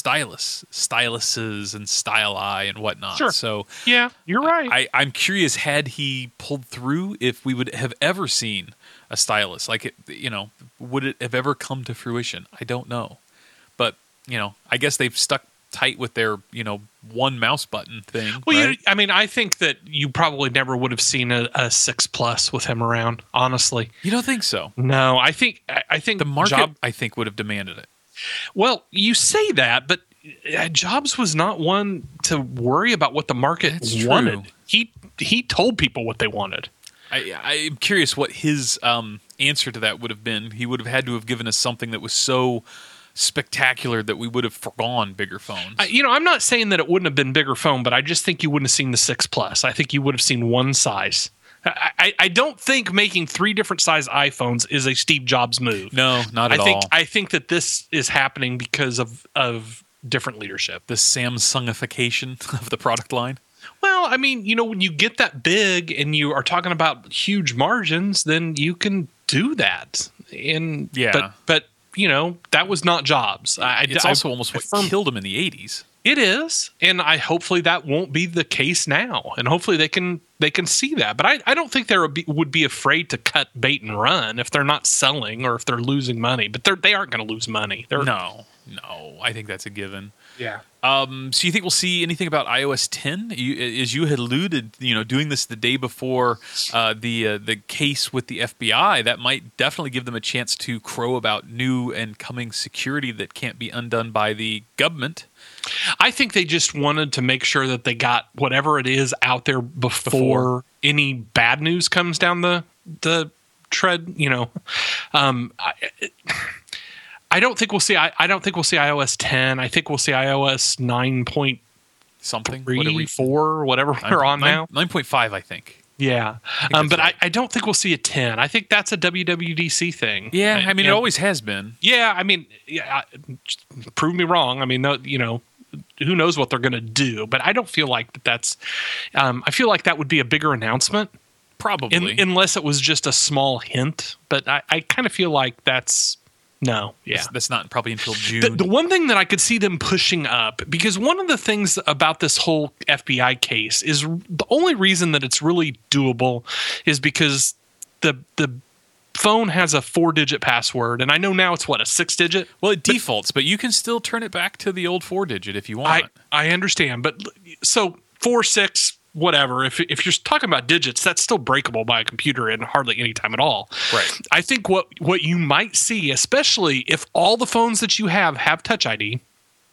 styluses and Style-I and whatnot. Sure. So yeah, you're right. I'm curious, had he pulled through, if we would have ever seen a stylus, like would it have ever come to fruition? I don't know, but I guess they've stuck tight with their one mouse button thing. Well, right? I think that you probably never would have seen a 6 Plus with him around. Honestly, you don't think so? No, I think the market I think would have demanded it. Well, you say that, but Jobs was not one to worry about what the market wanted. He told people what they wanted. I'm curious what his answer to that would have been. He would have had to have given us something that was so spectacular that we would have forgone bigger phones. I'm not saying that it wouldn't have been bigger phone, but I just think you wouldn't have seen the 6 Plus. I think you would have seen one size. I don't think making 3 different size iPhones is a Steve Jobs move. No, not at all. I think that this is happening because of different leadership. The Samsungification of the product line. Well, I mean, when you get that big and you are talking about huge margins, then you can do that. And yeah, but that was not Jobs. It's also almost what killed him in the 80s. It is, and hopefully that won't be the case now, and hopefully they can see that. But I don't think they would be afraid to cut bait and run if they're not selling or if they're losing money. But they aren't going to lose money. No, I think that's a given. Yeah. So you think we'll see anything about iOS 10? As you had alluded, doing this the day before the case with the FBI, that might definitely give them a chance to crow about new and coming security that can't be undone by the government. I think they just wanted to make sure that they got whatever it is out there before any bad news comes down the tread. I don't think we'll see. I don't think we'll see iOS 10. I think we'll see iOS 9. Something 3, 4, whatever we're on now. 9.5, I think. Yeah, but right. I don't think we'll see a 10. I think that's a WWDC thing. Yeah, I mean, it always has been. Yeah, I mean, prove me wrong. I mean, who knows what they're going to do? But I don't feel like that's. I feel like that would be a bigger announcement, probably, unless it was just a small hint. But I kind of feel like that's. No, yeah. That's not probably until June. The one thing that I could see them pushing up, because one of the things about this whole FBI case is the only reason that it's really doable is because the phone has a 4-digit password, and I know now it's a 6-digit. Well, it defaults, but you can still turn it back to the old 4-digit if you want. I understand, but so 4, 6. Whatever. If you're talking about digits, that's still breakable by a computer in hardly any time at all. Right. I think what you might see, especially if all the phones that you have Touch ID,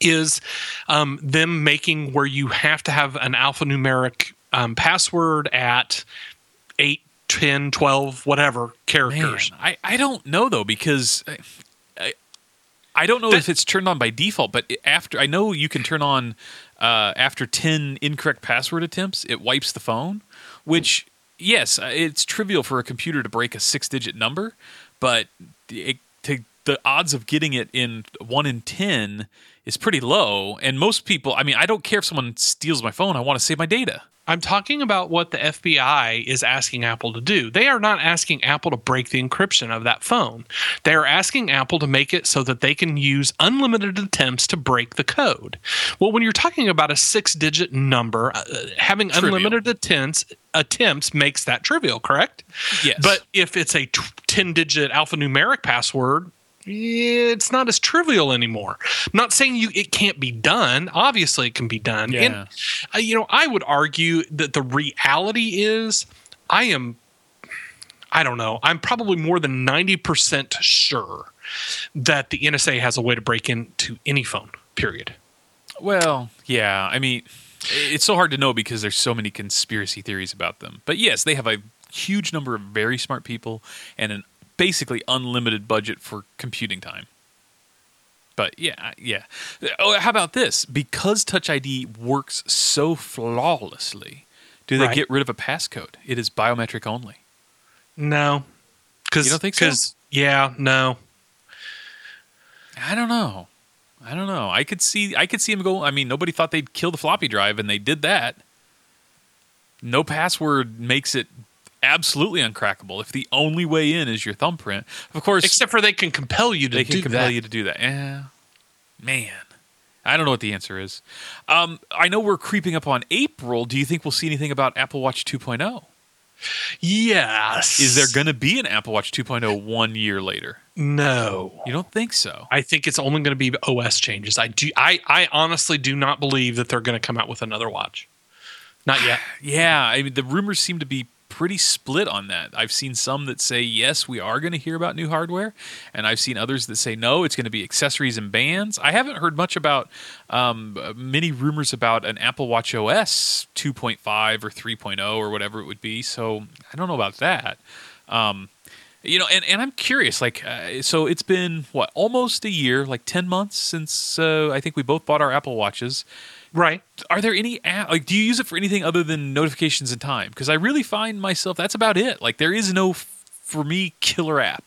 is them making where you have to have an alphanumeric password at 8, 10, 12, whatever characters. Man, I don't know, though, because I don't know if it's turned on by default, but after I know you can turn on after 10 incorrect password attempts, it wipes the phone, which, yes, it's trivial for a computer to break a 6-digit number, but the odds of getting it in 1 in 10 is pretty low. And most people, I mean, I don't care if someone steals my phone. I want to save my data. I'm talking about what the FBI is asking Apple to do. They are not asking Apple to break the encryption of that phone. They are asking Apple to make it so that they can use unlimited attempts to break the code. Well, when you're talking about a 6-digit number, having Trivial. unlimited attempts makes that trivial, correct? Yes. But if it's a 10-digit alphanumeric password, it's not as trivial anymore. I'm not saying it can't be done. Obviously, it can be done. Yeah. And, I would argue that the reality is I don't know. I'm probably more than 90% sure that the NSA has a way to break into any phone, period. Well, yeah. I mean, it's so hard to know because there's so many conspiracy theories about them. But yes, they have a huge number of very smart people and an basically unlimited budget for computing time. But yeah. Oh, how about this? Because Touch ID works so flawlessly, do they get rid of a passcode? It is biometric only. No. You don't think so? Yeah, no. I don't know. I could see him go. I mean, nobody thought they'd kill the floppy drive, and they did that. No password makes it absolutely uncrackable if the only way in is your thumbprint. Of course, except for they can compel you to do that. They can compel you to do that. Yeah. Man. I don't know what the answer is. I know we're creeping up on April. Do you think we'll see anything about Apple Watch 2.0? Yes. Is there going to be an Apple Watch 2.0 1 year later? No. You don't think so? I think it's only going to be OS changes. I honestly do not believe that they're going to come out with another watch. Not yet. Yeah, I mean, the rumors seem to be pretty split on that. I've seen some that say, yes, we are going to hear about new hardware, and I've seen others that say, no, it's going to be accessories and bands. I haven't heard much about many rumors about an Apple Watch OS 2.5 or 3.0 or whatever it would be, so I don't know about that. And I'm curious, so it's been, almost a year, 10 months since I think we both bought our Apple Watches. Right. Are there any do you use it for anything other than notifications and time? Because I really find myself, that's about it. There is no, for me, killer app.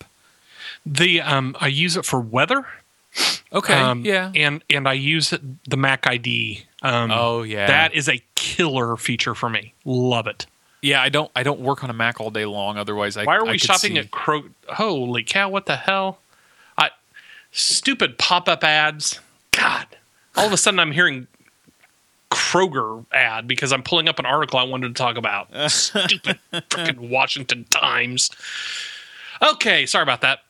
I use it for weather. Okay. Yeah. And I use the Mac ID. Oh yeah. That is a killer feature for me. Love it. Yeah, I don't work on a Mac all day long. Otherwise, Why are we shopping at Kroger? Holy cow! What the hell? Stupid pop-up ads. God! All of a sudden, I'm hearing Kroger ad because I'm pulling up an article I wanted to talk about. Stupid freaking Washington Times. Okay, sorry about that.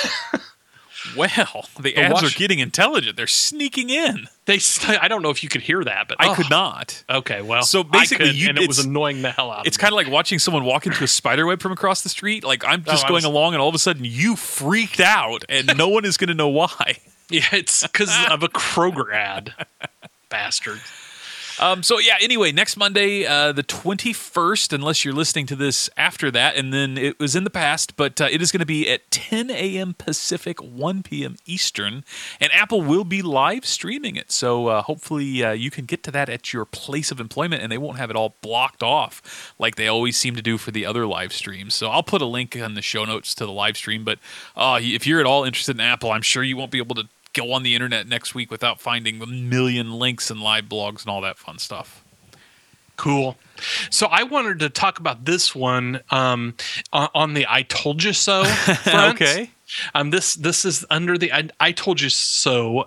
Well, the ads are getting intelligent. They're sneaking in. I don't know if you could hear that, but I could not. Okay, well, so basically, it was annoying the hell out of me. It's kind of like watching someone walk into a spider web from across the street. I'm just going along, and all of a sudden, you freaked out, and no one is going to know why. Yeah, it's because of a Kroger ad, bastard. Anyway, next Monday, the 21st, unless you're listening to this after that, and then it was in the past, but it is going to be at 10 a.m. Pacific, 1 p.m. Eastern, and Apple will be live streaming it. So hopefully you can get to that at your place of employment, and they won't have it all blocked off like they always seem to do for the other live streams. So I'll put a link in the show notes to the live stream, but if you're at all interested in Apple, I'm sure you won't be able to go on the internet next week without finding a million links and live blogs and all that fun stuff. Cool. So I wanted to talk about this one on the I Told You So front. Okay. This is under the I Told You So.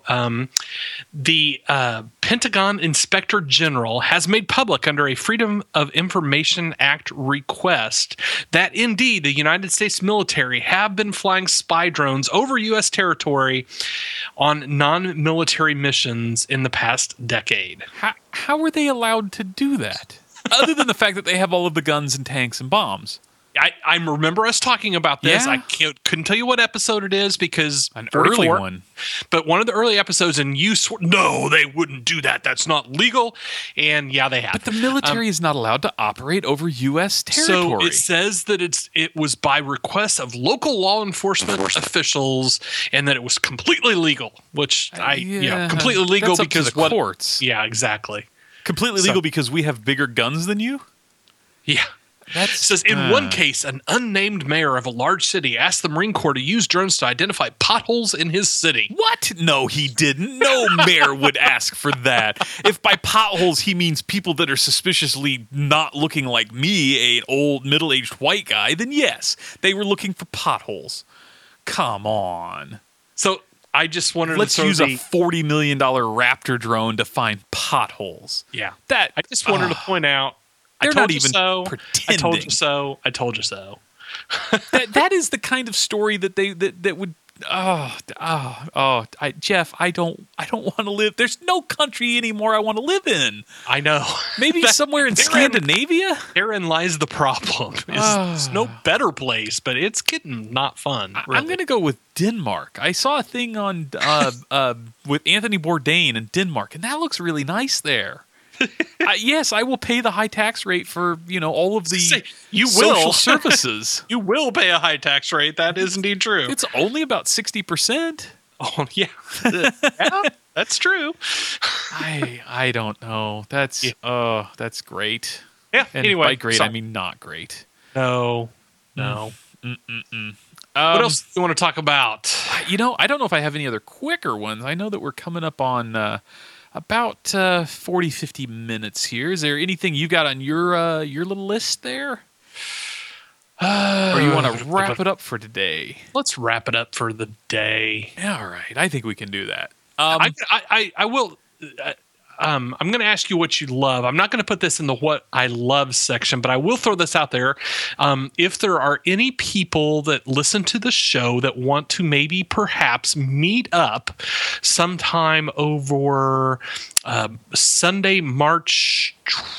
The Pentagon Inspector General has made public under a Freedom of Information Act request that indeed the United States military have been flying spy drones over U.S. territory on non-military missions in the past decade. How were they allowed to do that? Other than the fact that they have all of the guns and tanks and bombs. I remember us talking about this. Yeah. I couldn't tell you what episode it is because An 44, early one. but one of the early episodes, and you swore, no, they wouldn't do that. That's not legal. And yeah, they have. But the military is not allowed to operate over U.S. territory. So it says that it was by request of local law enforcement officials, and that it was completely legal. Which completely legal that's up to because the courts. Yeah, exactly. Completely legal because we have bigger guns than you? Yeah. It says, in one case, an unnamed mayor of a large city asked the Marine Corps to use drones to identify potholes in his city. What? No, he didn't. No mayor would ask for that. If by potholes he means people that are suspiciously not looking like me, an old middle-aged white guy, then yes, they were looking for potholes. Come on. So I just wanted Let's to use a $40 million Raptor drone to find potholes. Yeah. I just wanted to point out, they're I told not you even so. pretending. I told you so. I told you so. that is the kind of story that that would. Jeff, I don't want to live. There's no country anymore I want to live in. I know. Maybe somewhere in Scandinavia. Therein lies the problem. It's no better place, but it's getting not fun. Really. I'm going to go with Denmark. I saw a thing on with Anthony Bourdain in Denmark, and that looks really nice there. Yes, I will pay the high tax rate for all of the social services. You will pay a high tax rate. That is indeed true. It's only about 60%. Oh yeah, yeah, that's true. I don't know. That's great. Yeah. And anyway, by great I mean not great. No. What else do you want to talk about? I don't know if I have any other quicker ones. I know that we're coming up on about 40, 50 minutes here. Is there anything you got on your little list there? Or you want to wrap it up for today? Let's wrap it up for the day. All right. I think we can do that. I will. I'm going to ask you what you love. I'm not going to put this in the what I love section, but I will throw this out there. If there are any people that listen to the show that want to maybe perhaps meet up sometime over Sunday, March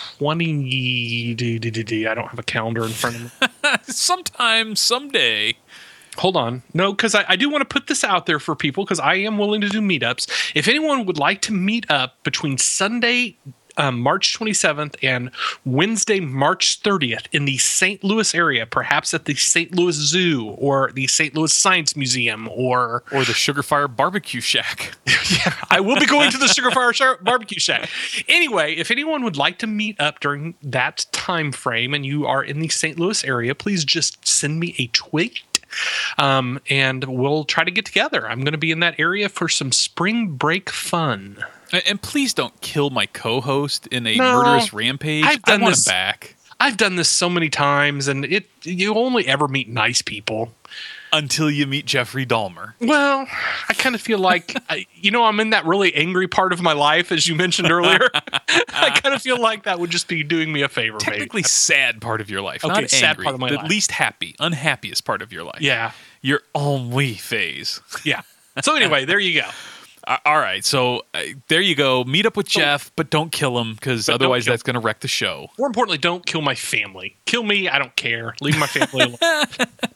20. I don't have a calendar in front of me. Sometime, someday. Hold on. No, because I do want to put this out there for people because I am willing to do meetups. If anyone would like to meet up between Sunday, March 27th and Wednesday, March 30th in the St. Louis area, perhaps at the St. Louis Zoo or the St. Louis Science Museum or the Sugar Fire Barbecue Shack. Yeah, I will be going to the Sugar Fire Barbecue Shack. Anyway, if anyone would like to meet up during that time frame and you are in the St. Louis area, please just send me a tweet. And we'll try to get together. I'm going to be in that area for some spring break fun. And please don't kill my co-host in a murderous rampage. I want him back. I've done this so many times, and you only ever meet nice people. Until you meet Jeffrey Dahmer. Well, I kind of feel like, I'm in that really angry part of my life, as you mentioned earlier. I kind of feel like that would just be doing me a favor. Technically sad part of your life. Okay, not sad angry, part of my the life. least happy, unhappiest part of your life. Yeah. Your ennui phase. Yeah. So anyway, there you go. All right. So there you go. Meet up with Jeff, but don't kill him because otherwise that's going to wreck the show. More importantly, don't kill my family. Kill me. I don't care. Leave my family alone.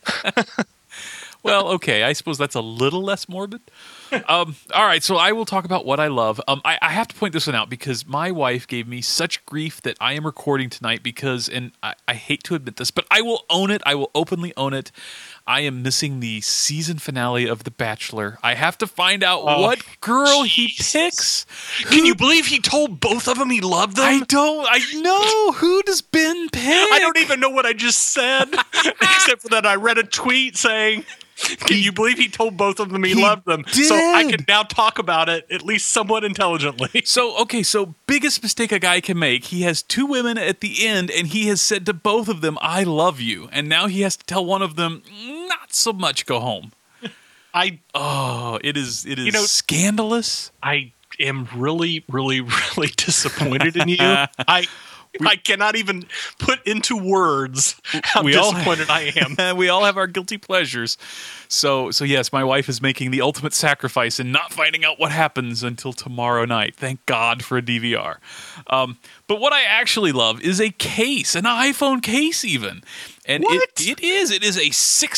Well, okay. I suppose that's a little less morbid. All right. So I will talk about what I love. I have to point this one out because my wife gave me such grief that I am recording tonight because, and I hate to admit this, but I will own it. I will openly own it. I am missing the season finale of The Bachelor. I have to find out what girl he picks. Can you believe he told both of them he loved them? I know. Who does Ben pick? I don't even know what I just said, except for that I read a tweet saying, can you believe he told both of them he loved them? Did. So I can now talk about it at least somewhat intelligently. So biggest mistake a guy can make. He has two women at the end, and he has said to both of them, I love you. And now he has to tell one of them, not so much, go home. It is scandalous. I am really, really, really disappointed in you. I cannot even put into words how We all- disappointed I am. We all have our guilty pleasures. So yes, my wife is making the ultimate sacrifice and not finding out what happens until tomorrow night. Thank God for a DVR. But what I actually love is a case, an iPhone case even. And What? it is a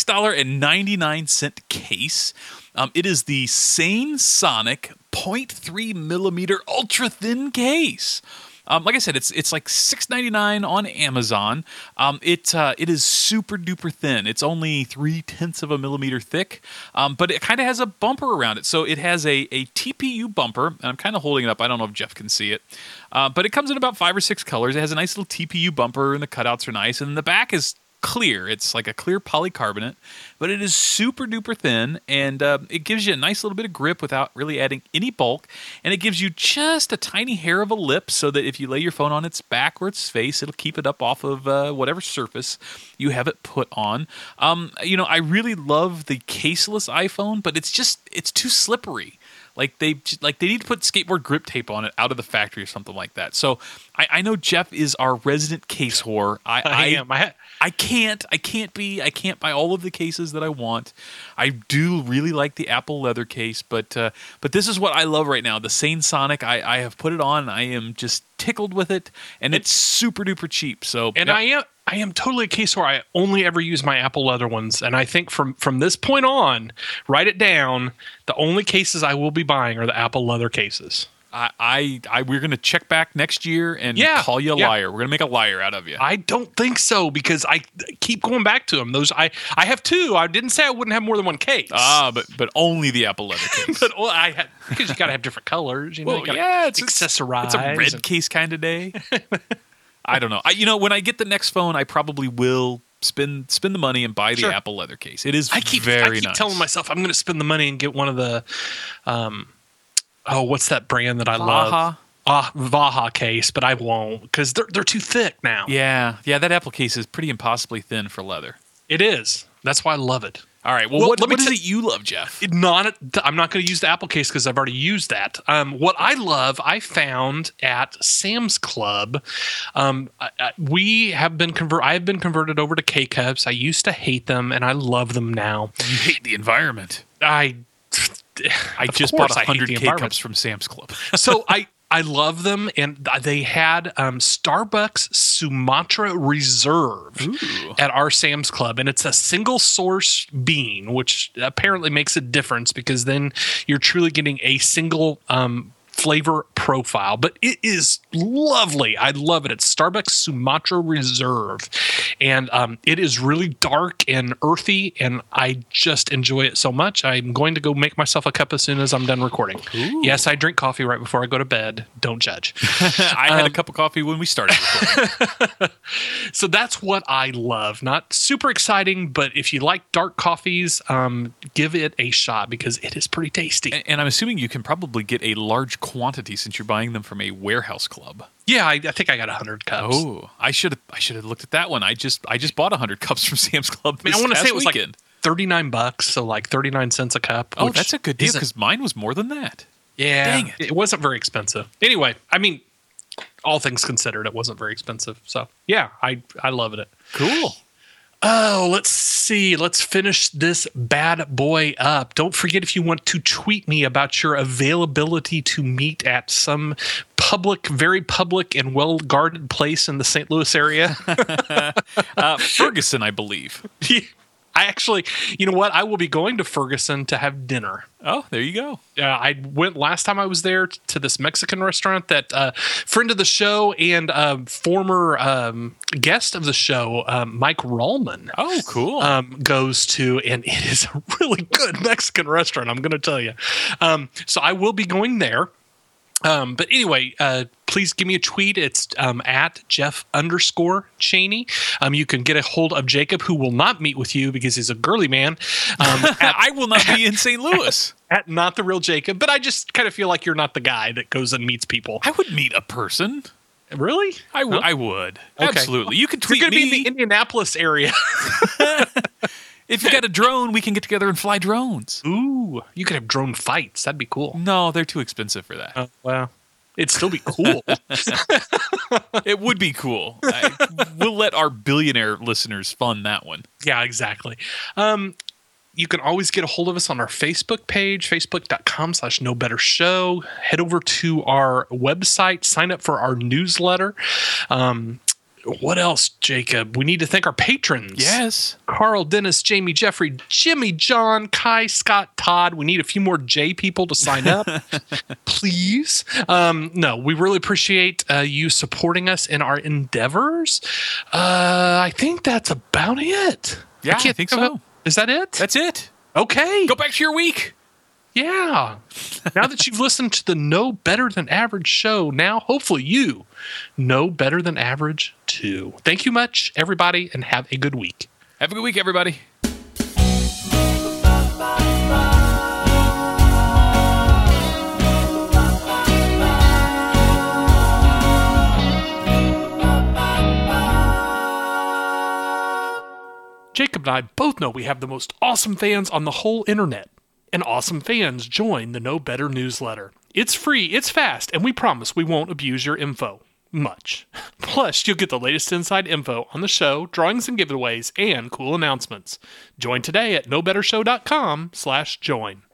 $6.99 case. It is the Sane-Sonic 0.3 millimeter ultra thin case. Like I said, it's like $6.99 on Amazon. It is super duper thin. It's only 0.3 of a millimeter thick, but it kind of has a bumper around it. So it has a TPU bumper, and I'm kind of holding it up. I don't know if Jeff can see it, but it comes in about 5 or 6 colors. It has a nice little TPU bumper, and the cutouts are nice, and the back is clear. It's like a clear polycarbonate, but it is super duper thin, and it gives you a nice little bit of grip without really adding any bulk, and it gives you just a tiny hair of a lip so that if you lay your phone on its back or its face, it'll keep it up off of whatever surface you have it put on. I really love the caseless iPhone, but it's too slippery. Like they need to put skateboard grip tape on it out of the factory or something like that. So I know Jeff is our resident case whore. I am. I can't buy all of the cases that I want. I do really like the Apple leather case, but this is what I love right now. The Sane-Sonic. I have put it on. I am just tickled with it, and it's super duper cheap. So And yep. I am totally a case where I only ever use my Apple leather ones. And I think from this point on, write it down, the only cases I will be buying are the Apple leather cases. We're gonna check back next year and call you a liar. We're gonna make a liar out of you. I don't think so, because I keep going back to them. Those I have 2. I didn't say I wouldn't have more than one case. But only the Apple leather case. But because you got to have different colors. You know, Well, you gotta yeah, accessorize. It's a red case kind of day. I don't know. When I get the next phone, I probably will spend the money and buy the Sure. Apple leather case. It is I keep very nice. telling myself I'm going to spend the money and get one of the, what's that brand that I love? Vaha case, but I won't because they're too thick now. Yeah, that Apple case is pretty impossibly thin for leather. It is. That's why I love it. All right. Well, what is it you love, Jeff? I'm not going to use the Apple case because I've already used that. What I love, I found at Sam's Club. We have been I have been converted over to K-Cups. I used to hate them, and I love them now. You hate the environment. I just bought 100 K-Cups from Sam's Club. So I love them, and they had Starbucks Sumatra Reserve at our Sam's Club, and it's a single source bean, which apparently makes a difference because then you're truly getting a single flavor profile. But it is lovely. I love it. It's Starbucks Sumatra Reserve, and it is really dark and earthy, and I just enjoy it so much. I'm going to go make myself a cup as soon as I'm done recording. Ooh. Yes, I drink coffee right before I go to bed. Don't judge. I had a cup of coffee when we started recording. So that's what I love. Not super exciting, but if you like dark coffees, give it a shot because it is pretty tasty. And I'm assuming you can probably get a large quantity since you're buying them from a warehouse club. Yeah, I think I got 100 cups. Oh, I should have looked at that one. I just bought 100 cups from Sam's Club. I want to say it was weekend. like $39, so like 39 cents a cup. Oh, that's a good deal because mine was more than that. Yeah, Dang it. It wasn't very expensive. Anyway, I mean, all things considered, it wasn't very expensive. So yeah, I loved it. Cool. Oh, let's see. Let's finish this bad boy up. Don't forget, if you want to tweet me about your availability to meet at some very public and well-guarded place in the St. Louis area. Ferguson, I believe. I actually, you know what? I will be going to Ferguson to have dinner. Oh, there you go. I went last time I was there to this Mexican restaurant that friend of the show and former guest of the show, Mike Rallman. Oh, cool. Goes to, and it is a really good Mexican restaurant, I'm going to tell you. So I will be going there. But anyway, please give me a tweet. It's at Jeff_Cheney. You can get a hold of Jacob, who will not meet with you because he's a girly man. I will not be in St. Louis. At Not the Real Jacob. But I just kind of feel like you're not the guy that goes and meets people. I would meet a person. Really? I would. Okay. Absolutely. You can tweet You're me. going to be in the Indianapolis area. If you got a drone, we can get together and fly drones. Ooh, you could have drone fights. That'd be cool. No, they're too expensive for that. Well, It'd still be cool. It would be cool. We'll let our billionaire listeners fund that one. Yeah, exactly. You can always get a hold of us on our Facebook page, facebook.com/knowbettershow. Head over to our website, sign up for our newsletter. What else, Jacob? We need to thank our patrons. Yes. Carl, Dennis, Jamie, Jeffrey, Jimmy, John, Kai, Scott, Todd. We need a few more J people to sign up. Please. No, we really appreciate you supporting us in our endeavors. I think that's about it. Yeah, I think so. Is that it? That's it. Okay. Go back to your week. Yeah. Now that you've listened to the Know Better Than Average show, now hopefully you know better than average too. Thank you much, everybody, and have a good week. Have a good week, everybody. Jacob and I both know we have the most awesome fans on the whole internet. And awesome fans join the Know Better newsletter. It's free, it's fast, and we promise we won't abuse your info. Much. Plus, you'll get the latest inside info on the show, drawings and giveaways, and cool announcements. Join today at knowbettershow.com/join.